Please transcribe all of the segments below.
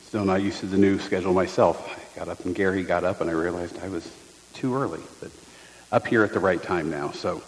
Still not used to the new schedule myself. I got up and Gary got up and I realized I was too early, but up here at the right time now. So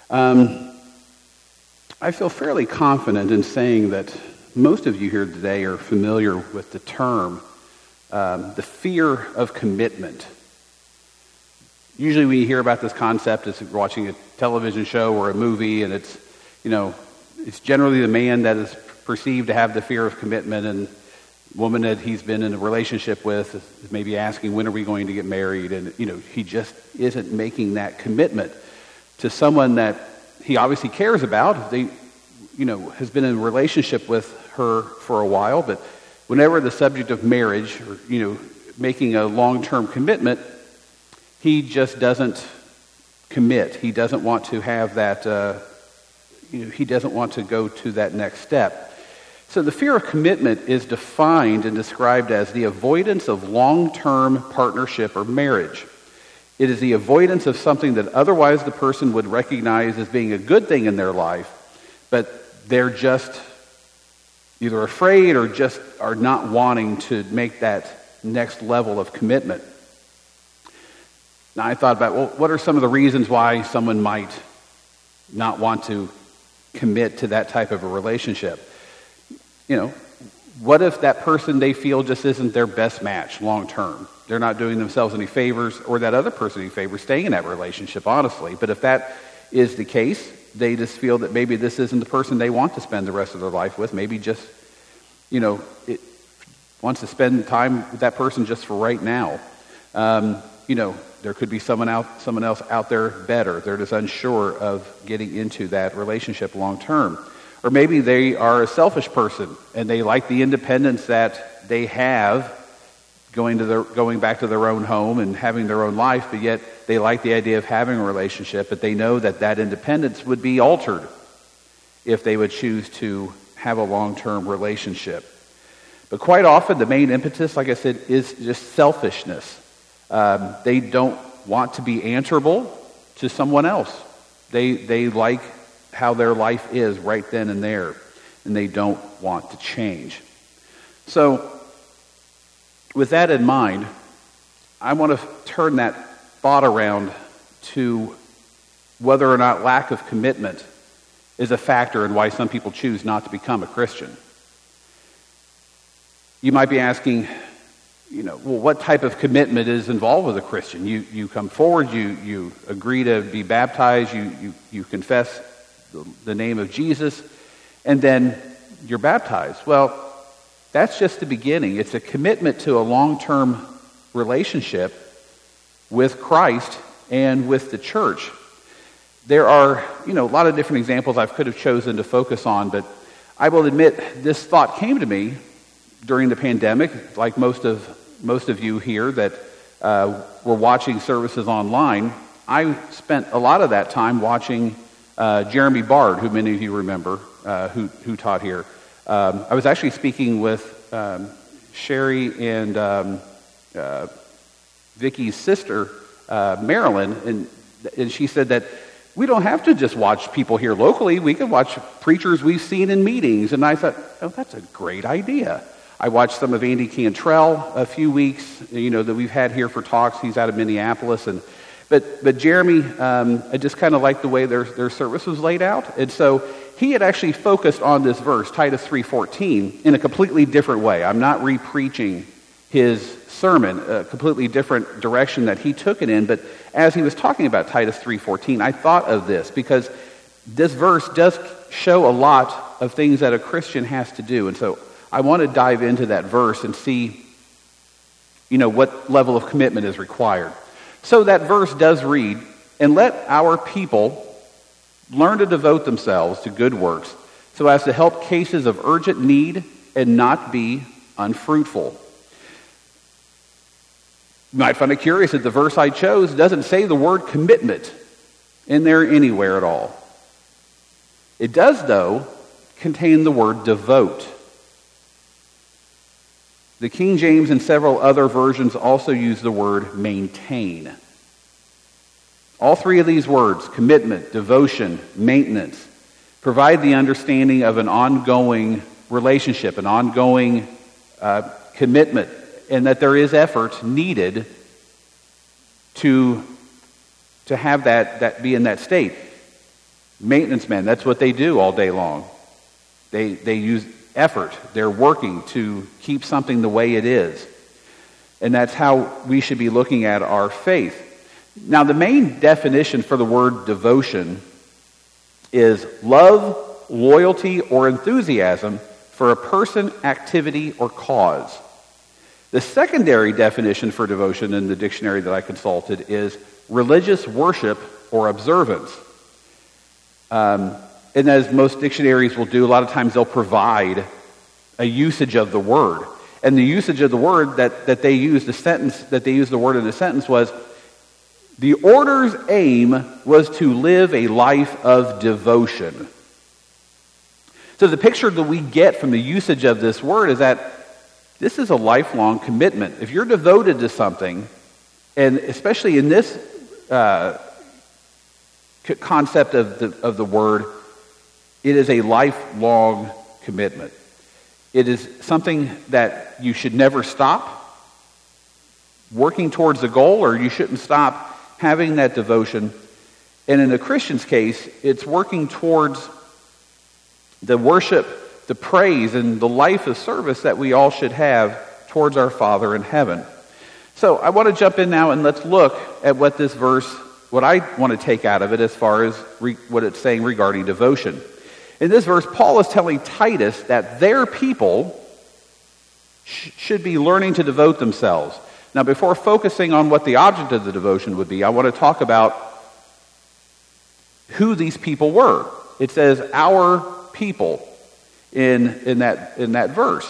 I feel fairly confident in saying that most of you here today are familiar with the term, the fear of commitment. Usually when you hear about this concept, it's watching a television show or a movie, and it's generally the man that is perceived to have the fear of commitment, and the woman that he's been in a relationship with is maybe asking, when are we going to get married? And, he just isn't making that commitment to someone that he obviously cares about. They, has been in a relationship with her for a while, but whenever the subject of marriage or, making a long-term commitment, he just doesn't commit. He doesn't want to have that, he doesn't want to go to that next step. So the fear of commitment is defined and described as the avoidance of long-term partnership or marriage. It is the avoidance of something that otherwise the person would recognize as being a good thing in their life, but they're just either afraid or just are not wanting to make that next level of commitment. Now I thought about, what are some of the reasons why someone might not want to commit to that type of a relationship? What if that person they feel just isn't their best match long term? They're not doing themselves any favors, or that other person any favors staying in that relationship, honestly. But if that is the case, they just feel that maybe this isn't the person they want to spend the rest of their life with. Maybe just, it wants to spend time with that person just for right now. There could be someone else out there better. They're just unsure of getting into that relationship long term. Or maybe they are a selfish person and they like the independence that they have going back to their own home and having their own life, but yet they like the idea of having a relationship, but they know that independence would be altered if they would choose to have a long-term relationship. But quite often the main impetus, like I said, is just selfishness. They don't want to be answerable to someone else. They like how their life is right then and there, and they don't want to change. So, with that in mind, I want to turn that thought around to whether or not lack of commitment is a factor in why some people choose not to become a Christian. You might be asking, what type of commitment is involved with a Christian? You come forward, you agree to be baptized, you confess the name of Jesus, and then you're baptized. Well, that's just the beginning. It's a commitment to a long-term relationship with Christ and with the church. There are, a lot of different examples I could have chosen to focus on, but I will admit this thought came to me during the pandemic, like most of you here that were watching services online. I spent a lot of that time watching Jeremy Bard, who many of you remember, who taught here. I was actually speaking with Sherry and Vicky's sister, Marilyn, and she said that we don't have to just watch people here locally. We can watch preachers we've seen in meetings. And I thought, that's a great idea. I watched some of Andy Cantrell a few weeks, that we've had here for talks. He's out of Minneapolis, But Jeremy, I just kind of liked the way their service was laid out. And so he had actually focused on this verse, Titus 3:14, in a completely different way. I'm not re-preaching his sermon, a completely different direction that he took it in. But as he was talking about Titus 3:14, I thought of this because this verse does show a lot of things that a Christian has to do. And so I want to dive into that verse and see, what level of commitment is required. So that verse does read, "And let our people learn to devote themselves to good works so as to help cases of urgent need and not be unfruitful." You might find it curious that the verse I chose doesn't say the word commitment in there anywhere at all. It does, though, contain the word devote. The King James and several other versions also use the word maintain. All three of these words, commitment, devotion, maintenance, provide the understanding of an ongoing relationship, an ongoing commitment, and that there is effort needed to have that be in that state. Maintenance men, that's what they do all day long. They use effort. They're working to keep something the way it is. And that's how we should be looking at our faith. Now, the main definition for the word devotion is love, loyalty, or enthusiasm for a person, activity, or cause. The secondary definition for devotion in the dictionary that I consulted is religious worship or observance. And as most dictionaries will do, a lot of times they'll provide a usage of the word. And the usage of the word that they used, the sentence that they used the word in the sentence was, the order's aim was to live a life of devotion. So the picture that we get from the usage of this word is that this is a lifelong commitment. If you're devoted to something, and especially in this concept of the word, it is a lifelong commitment. It is something that you should never stop working towards the goal, or you shouldn't stop having that devotion. And in a Christian's case, it's working towards the worship, the praise, and the life of service that we all should have towards our Father in heaven. So I want to jump in now and let's look at what this verse, what I want to take out of it as far as what it's saying regarding devotion. In this verse, Paul is telling Titus that their people should be learning to devote themselves. Now, before focusing on what the object of the devotion would be, I want to talk about who these people were. It says, our people in that verse.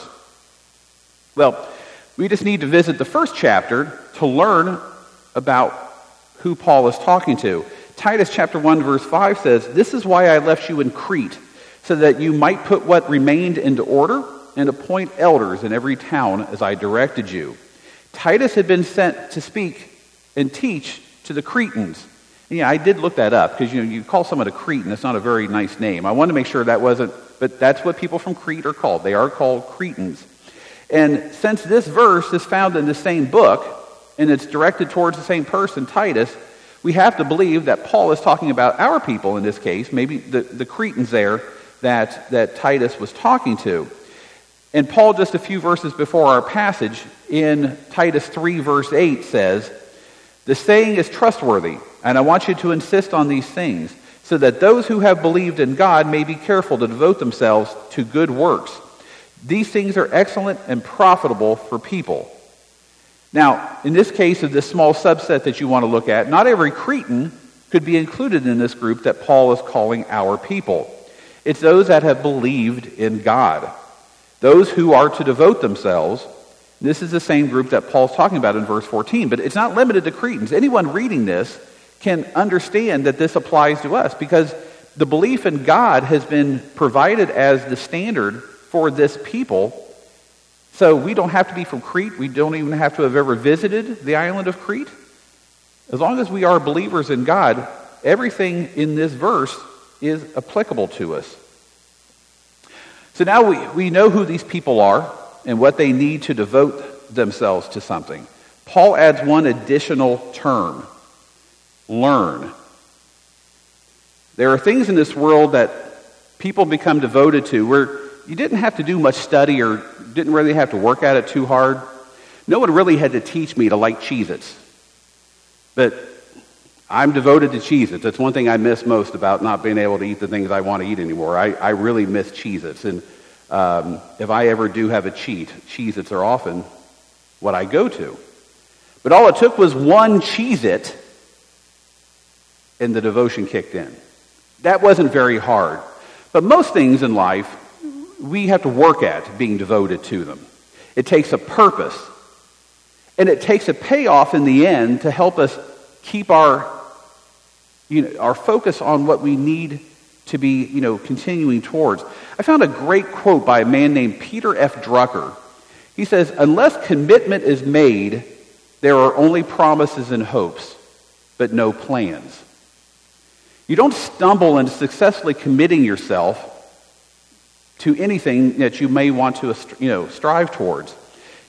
Well, we just need to visit the first chapter to learn about who Paul is talking to. Titus chapter 1 verse 5 says, "This is why I left you in Crete, so that you might put what remained into order and appoint elders in every town as I directed you." Titus had been sent to speak and teach to the Cretans. And yeah, I did look that up, because you call someone a Cretan, it's not a very nice name. I wanted to make sure that wasn't, but that's what people from Crete are called. They are called Cretans. And since this verse is found in the same book, and it's directed towards the same person, Titus, we have to believe that Paul is talking about our people in this case, maybe the Cretans there that Titus was talking to. And Paul, just a few verses before our passage, in Titus 3 verse 8 says, "The saying is trustworthy, and I want you to insist on these things, so that those who have believed in God may be careful to devote themselves to good works. These things are excellent and profitable for people." Now, in this case of this small subset that you want to look at, not every Cretan could be included in this group that Paul is calling our people. It's those that have believed in God. Those who are to devote themselves. This is the same group that Paul's talking about in verse 14, but it's not limited to Cretans. Anyone reading this can understand that this applies to us, because the belief in God has been provided as the standard for this people. So we don't have to be from Crete. We don't even have to have ever visited the island of Crete. As long as we are believers in God, everything in this verse is applicable to us. So now we know who these people are and what they need to devote themselves to something. Paul adds one additional term: learn. There are things in this world that people become devoted to where you didn't have to do much study or didn't really have to work at it too hard. No one really had to teach me to like Cheez-Its. But I'm devoted to Cheez-Its. That's one thing I miss most about not being able to eat the things I want to eat anymore. I really miss Cheez-Its. And if I ever do have a cheat, Cheez-Its are often what I go to. But all it took was one Cheez-It and the devotion kicked in. That wasn't very hard. But most things in life, we have to work at being devoted to them. It takes a purpose. And it takes a payoff in the end to help us keep our focus on what we need to be, continuing towards. I found a great quote by a man named Peter F. Drucker. He says, "Unless commitment is made, there are only promises and hopes, but no plans." You don't stumble into successfully committing yourself to anything that you may want to, strive towards.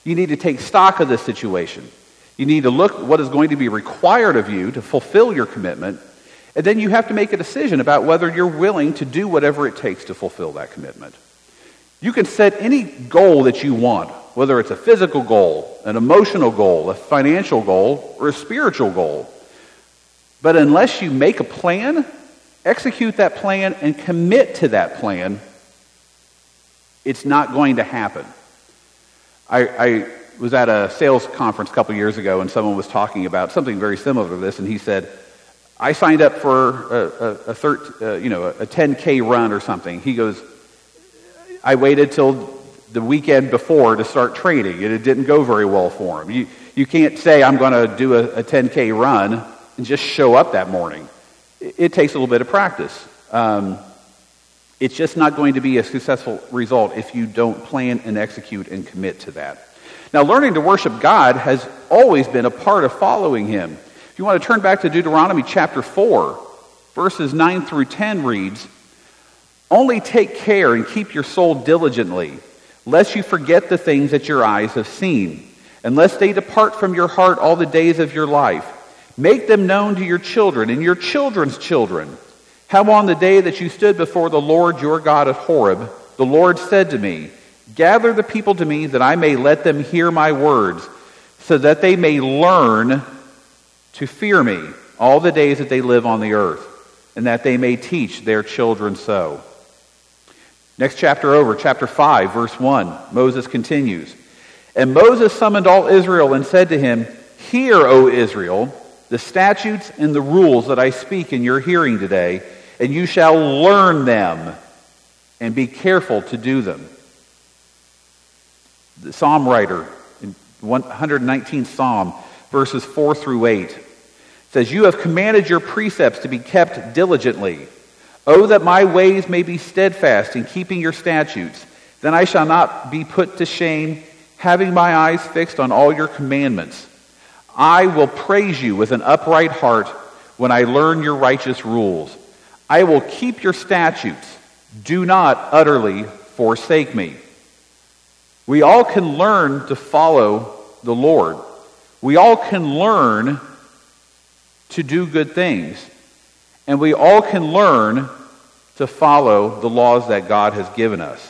You need to take stock of this situation. You need to look at what is going to be required of you to fulfill your commitment, and then you have to make a decision about whether you're willing to do whatever it takes to fulfill that commitment. You can set any goal that you want, whether it's a physical goal, an emotional goal, a financial goal, or a spiritual goal. But unless you make a plan, execute that plan, and commit to that plan, it's not going to happen. I was at a sales conference a couple years ago, and someone was talking about something very similar to this, and he said, I signed up for a 10K run or something. He goes, I waited till the weekend before to start training, and it didn't go very well for him. You can't say, I'm going to do a 10K run and just show up that morning. It takes a little bit of practice. It's just not going to be a successful result if you don't plan and execute and commit to that. Now, learning to worship God has always been a part of following Him. If you want to turn back to Deuteronomy chapter 4, verses 9 through 10 reads, Only take care and keep your soul diligently, lest you forget the things that your eyes have seen, and lest they depart from your heart all the days of your life. Make them known to your children and your children's children. How on the day that you stood before the Lord your God at Horeb, the Lord said to me, Gather the people to me that I may let them hear my words, so that they may learn to fear me all the days that they live on the earth, and that they may teach their children so. Next chapter over, chapter 5, verse 1, Moses continues. And Moses summoned all Israel and said to him, Hear, O Israel, the statutes and the rules that I speak in your hearing today, and you shall learn them and be careful to do them. The psalm writer in 119th Psalm, verses 4 through 8, says, You have commanded your precepts to be kept diligently. Oh, that my ways may be steadfast in keeping your statutes. Then I shall not be put to shame, having my eyes fixed on all your commandments. I will praise you with an upright heart when I learn your righteous rules. I will keep your statutes. Do not utterly forsake me. We all can learn to follow the Lord. We all can learn to do good things. And we all can learn to follow the laws that God has given us.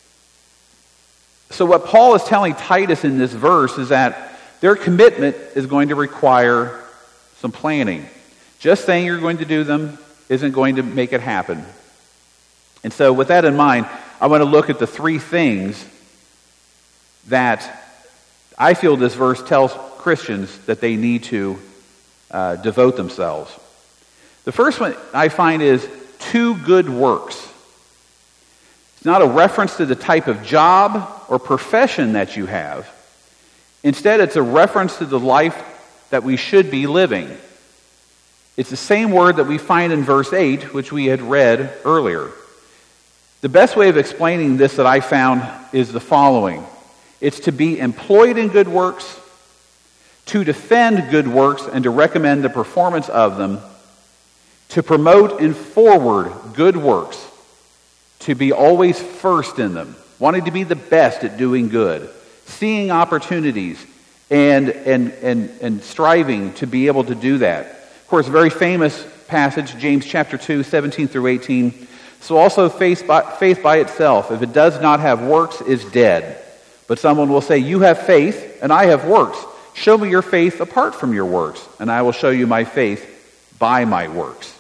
So what Paul is telling Titus in this verse is that their commitment is going to require some planning. Just saying you're going to do them isn't going to make it happen. And so with that in mind, I want to look at the three things that I feel this verse tells Christians that they need to devote themselves. The first one I find is to good works. It's not a reference to the type of job or profession that you have. Instead, it's a reference to the life that we should be living. It's the same word that we find in verse 8, which we had read earlier. The best way of explaining this that I found is the following. It's to be employed in good works, to defend good works and to recommend the performance of them, to promote and forward good works, to be always first in them, wanting to be the best at doing good, seeing opportunities and striving to be able to do that. Of course, a very famous passage, James chapter 2, 17 through 18. So also faith by itself, if it does not have works, is dead. But someone will say, You have faith, and I have works. Show me your faith apart from your works, and I will show you my faith by my works.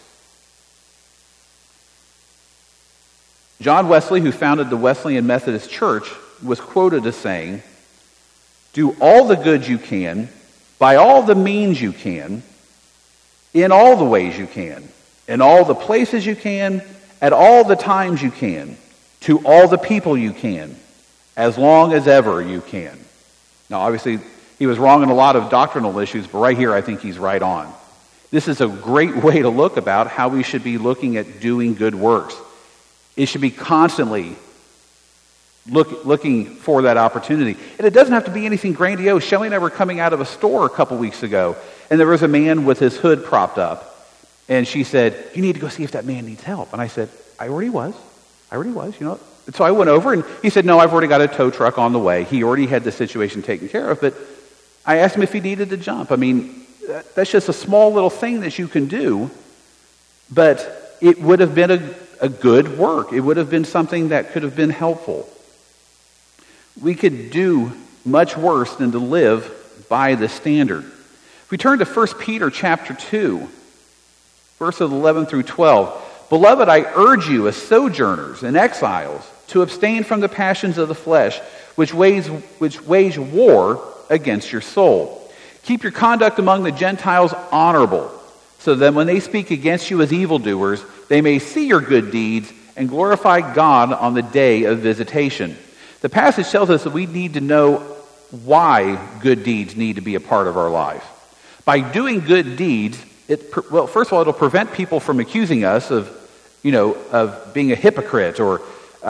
John Wesley, who founded the Wesleyan Methodist Church, was quoted as saying, Do all the good you can, by all the means you can, in all the ways you can, in all the places you can, at all the times you can, to all the people you can, as long as ever you can. Now, obviously, he was wrong in a lot of doctrinal issues, but right here I think he's right on. This is a great way to look about how we should be looking at doing good works. It should be constantly looking for that opportunity. And it doesn't have to be anything grandiose. Shelley and I were coming out of a store a couple weeks ago, and there was a man with his hood propped up. And she said, You need to go see if that man needs help. And I said, I already was. You know, So I went over, and he said, no, I've already got a tow truck on the way. He already had the situation taken care of, but I asked him if he needed to jump. I mean, that's just a small little thing that you can do, but it would have been a good work. It would have been something that could have been helpful. We could do much worse than to live by the standard. If we turn to 1 Peter chapter 2, verses 11 through 12, Beloved, I urge you as sojourners and exiles to abstain from the passions of the flesh, which wage war against your soul. Keep your conduct among the Gentiles honorable, so that when they speak against you as evildoers, they may see your good deeds and glorify God on the day of visitation. The passage tells us that we need to know why good deeds need to be a part of our life. By doing good deeds, first of all, it'll prevent people from accusing us of being a hypocrite or,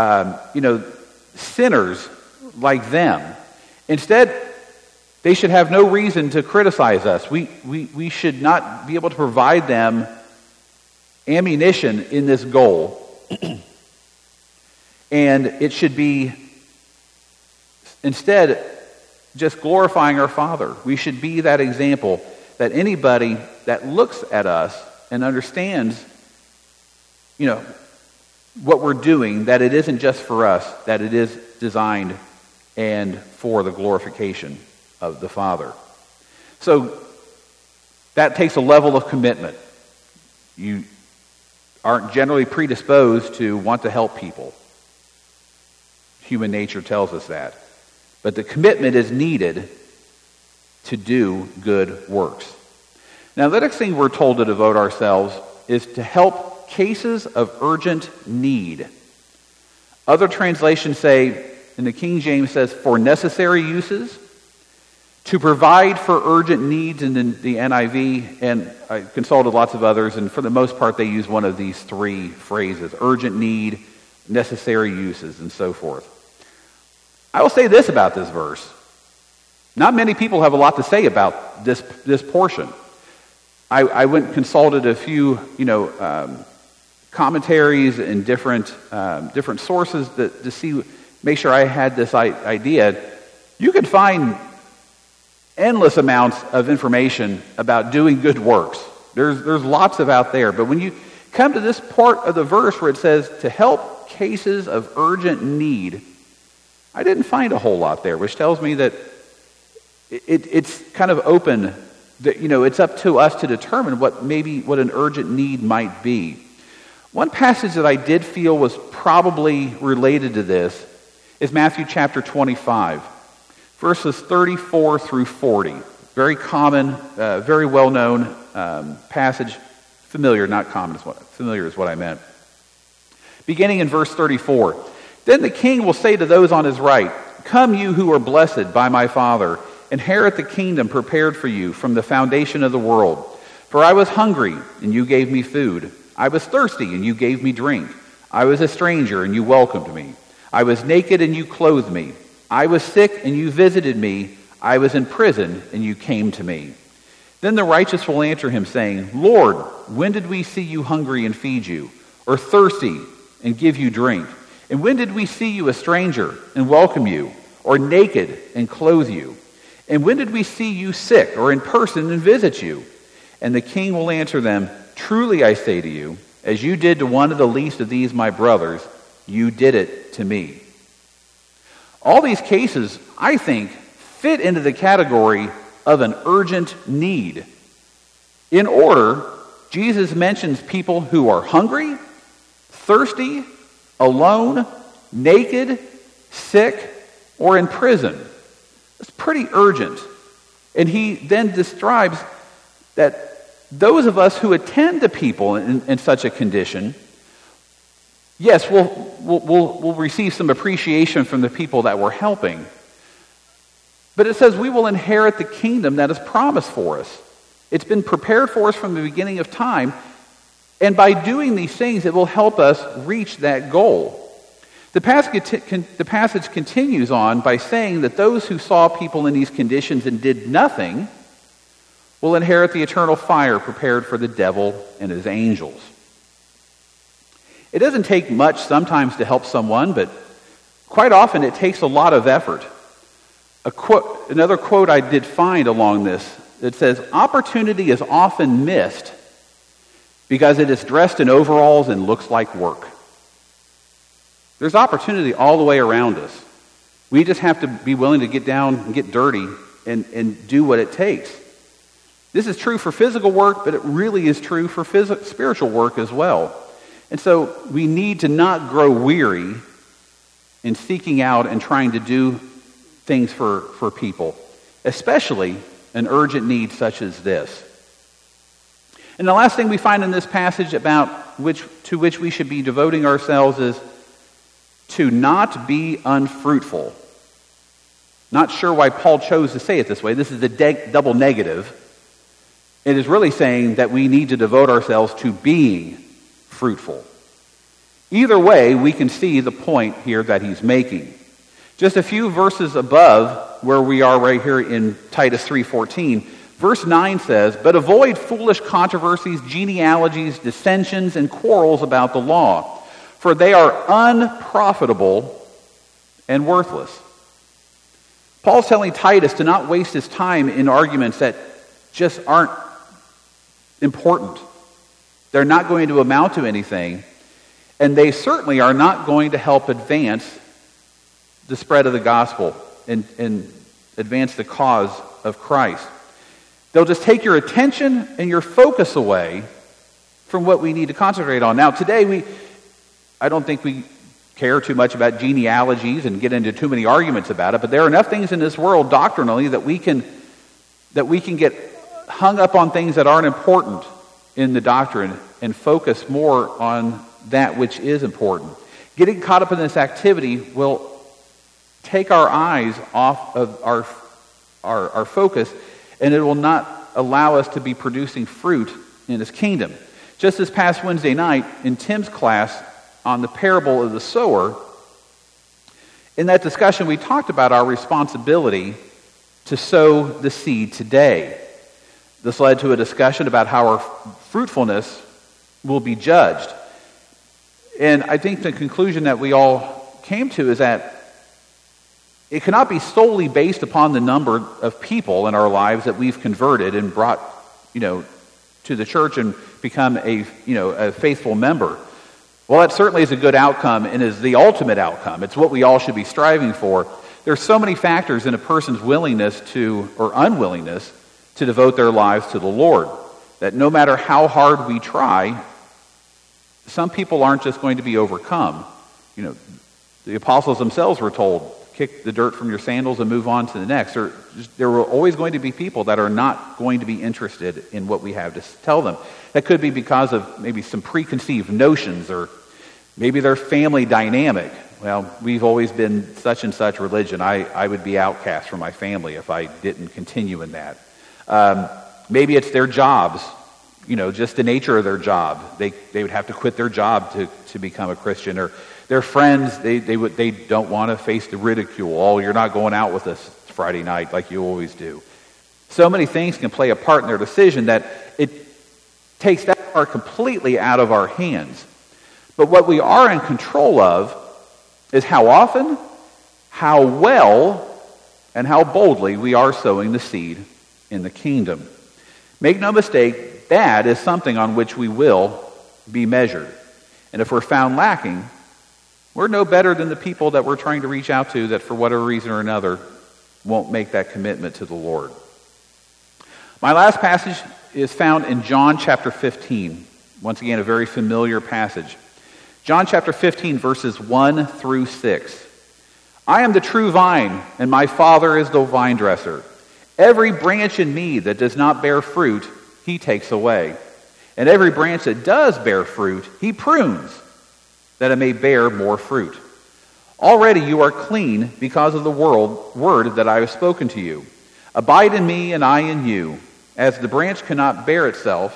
sinners like them. Instead, they should have no reason to criticize us. We should not be able to provide them ammunition in this goal. And it should be, instead, just glorifying our Father. We should be that example that anybody that looks at us and understands what we're doing, that it isn't just for us, that it is designed and for the glorification of the Father. So that takes a level of commitment. You aren't generally predisposed to want to help people. Human nature tells us that. But the commitment is needed to do good works. Now, the next thing we're told to devote ourselves is to help cases of urgent need. Other translations say, and the King James says, for necessary uses, to provide for urgent needs in the NIV, and I consulted lots of others, and for the most part they use one of these three phrases: urgent need, necessary uses, and so forth. I will say this about this verse. Not many people have a lot to say about this portion. I went and consulted a few, commentaries and different sources to make sure I had this idea. You could find endless amounts of information about doing good works. There's lots of out there. But when you come to this part of the verse where it says to help cases of urgent need, I didn't find a whole lot there, which tells me that it's kind of open. That, it's up to us to determine what an urgent need might be. One passage that I did feel was probably related to this is Matthew chapter 25, verses 34 through 40. Very common, very well-known passage. Familiar, not common. Familiar is what I meant. Beginning in verse 34. Then the king will say to those on his right, "Come, you who are blessed by my Father, inherit the kingdom prepared for you from the foundation of the world. For I was hungry, and you gave me food. I was thirsty, and you gave me drink. I was a stranger, and you welcomed me. I was naked, and you clothed me. I was sick, and you visited me. I was in prison, and you came to me." Then the righteous will answer him, saying, "Lord, when did we see you hungry and feed you, or thirsty and give you drink? And when did we see you a stranger and welcome you, or naked and clothe you? And when did we see you sick or in person and visit you?" And the king will answer them, "Truly I say to you, as you did to one of the least of these my brothers, you did it to me." All these cases, I think, fit into the category of an urgent need. In order, Jesus mentions people who are hungry, thirsty, alone, naked, sick, or in prison. It's pretty urgent. And he then describes that those of us who attend to people in such a condition, yes, we'll receive some appreciation from the people that we're helping. But it says we will inherit the kingdom that is promised for us. It's been prepared for us from the beginning of time. And by doing these things, it will help us reach that goal. The passage continues on by saying that those who saw people in these conditions and did nothing will inherit the eternal fire prepared for the devil and his angels. It doesn't take much sometimes to help someone, but quite often it takes a lot of effort. Another quote I did find along this, it says, "Opportunity is often missed because it is dressed in overalls and looks like work." There's opportunity all the way around us. We just have to be willing to get down and get dirty and do what it takes. This is true for physical work, but it really is true for spiritual work as well. And so we need to not grow weary in seeking out and trying to do things for people, especially an urgent need such as this. And the last thing we find in this passage about to which we should be devoting ourselves is to not be unfruitful. Not sure why Paul chose to say it this way. This is a double negative. It is really saying that we need to devote ourselves to being fruitful. Either way, we can see the point here that he's making. Just a few verses above where we are right here in Titus 3:14, verse 9 says, "But avoid foolish controversies, genealogies, dissensions, and quarrels about the law, for they are unprofitable and worthless." Paul's telling Titus to not waste his time in arguments that just aren't important. They're not going to amount to anything, and they certainly are not going to help advance the spread of the gospel and advance the cause of Christ. They'll just take your attention and your focus away from what we need to concentrate on. Now, today, I don't think we care too much about genealogies and get into too many arguments about it, but there are enough things in this world doctrinally that we can get hung up on things that aren't important in the doctrine and focus more on that which is important. Getting caught up in this activity will take our eyes off of our focus, and it will not allow us to be producing fruit in his kingdom. Just this past Wednesday night in Tim's class on the parable of the sower, in that discussion we talked about our responsibility to sow the seed today. This led to a discussion about how our fruitfulness will be judged. And I think the conclusion that we all came to is that it cannot be solely based upon the number of people in our lives that we've converted and brought, to the church and become a faithful member. Well, that certainly is a good outcome and is the ultimate outcome. It's what we all should be striving for. There's so many factors in a person's willingness or unwillingness to devote their lives to the Lord that no matter how hard we try, some people aren't just going to be overcome. The apostles themselves were told, kick the dirt from your sandals and move on to the next. There were always going to be people that are not going to be interested in what we have to tell them. That could be because of maybe some preconceived notions, or maybe their family dynamic. Well, we've always been such and such religion. I would be outcast from my family if I didn't continue in that. Maybe it's their jobs, just the nature of their job. They would have to quit their job to become a Christian. Or their friends, they don't want to face the ridicule. Oh, you're not going out with us Friday night like you always do. So many things can play a part in their decision that it takes that part completely out of our hands. But what we are in control of is how often, how well, and how boldly we are sowing the seed in the kingdom. Make no mistake, that is something on which we will be measured. And if we're found lacking, we're no better than the people that we're trying to reach out to that for whatever reason or another won't make that commitment to the Lord. My last passage is found in John chapter 15. Once again, a very familiar passage. John chapter 15, verses 1 through 6. "I am the true vine, and my Father is the vine dresser. Every branch in me that does not bear fruit, he takes away. And every branch that does bear fruit, he prunes, that it may bear more fruit. Already you are clean because of the word that I have spoken to you. Abide in me, and I in you. As the branch cannot bear itself,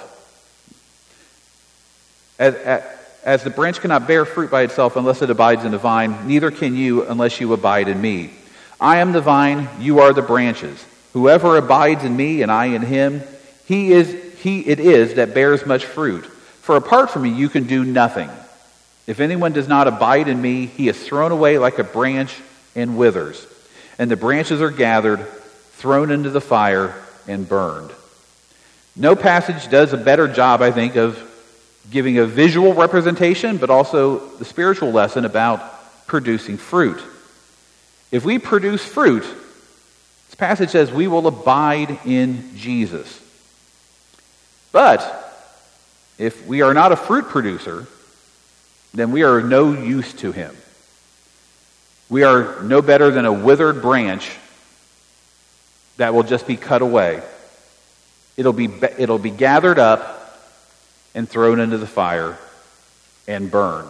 as the branch cannot bear fruit by itself unless it abides in the vine, neither can you unless you abide in me. I am the vine, you are the branches. Whoever abides in me and I in him, it is that bears much fruit. For apart from me you can do nothing. If anyone does not abide in me, he is thrown away like a branch and withers. And the branches are gathered, thrown into the fire, and burned. No passage does a better job, I think, of giving a visual representation, but also the spiritual lesson about producing fruit. If we produce fruit, this passage says we will abide in Jesus. But if we are not a fruit producer, then we are of no use to him. We are no better than a withered branch that will just be cut away. It'll be gathered up and thrown into the fire and burned.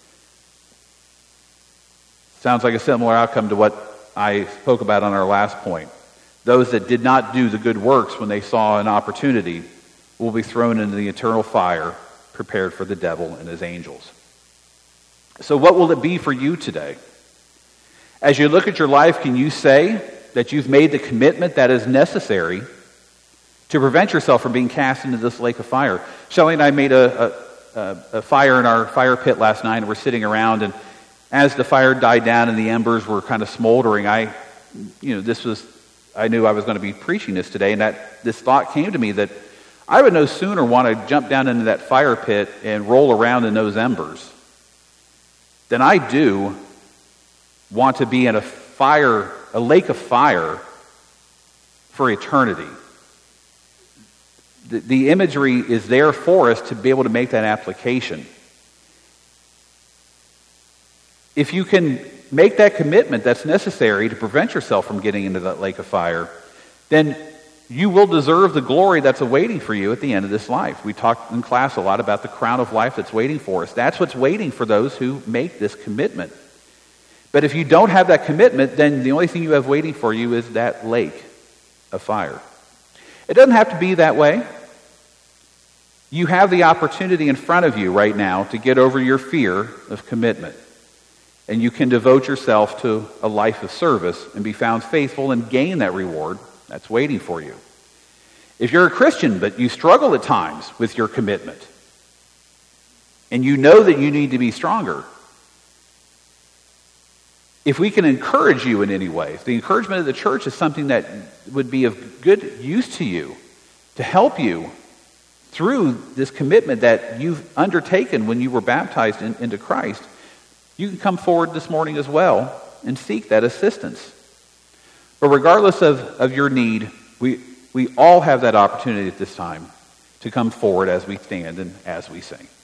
Sounds like a similar outcome to what I spoke about on our last point. Those that did not do the good works when they saw an opportunity will be thrown into the eternal fire prepared for the devil and his angels. So what will it be for you today? As you look at your life, can you say that you've made the commitment that is necessary to prevent yourself from being cast into this lake of fire? Shelley and I made a fire in our fire pit last night, and we're sitting around, and as the fire died down and the embers were kind of smoldering, I knew I was going to be preaching this today, and that this thought came to me that I would no sooner want to jump down into that fire pit and roll around in those embers than I do want to be in a lake of fire for eternity. The imagery is there for us to be able to make that application. If you can make that commitment that's necessary to prevent yourself from getting into that lake of fire, then you will deserve the glory that's awaiting for you at the end of this life. We talked in class a lot about the crown of life that's waiting for us. That's what's waiting for those who make this commitment. But if you don't have that commitment, then the only thing you have waiting for you is that lake of fire. It doesn't have to be that way. You have the opportunity in front of you right now to get over your fear of commitment. And you can devote yourself to a life of service and be found faithful and gain that reward that's waiting for you. If you're a Christian, but you struggle at times with your commitment, and you know that you need to be stronger, if we can encourage you in any way, if the encouragement of the church is something that would be of good use to you, to help you through this commitment that you've undertaken when you were baptized into Christ, you can come forward this morning as well and seek that assistance. But regardless of your need, we all have that opportunity at this time to come forward as we stand and as we sing.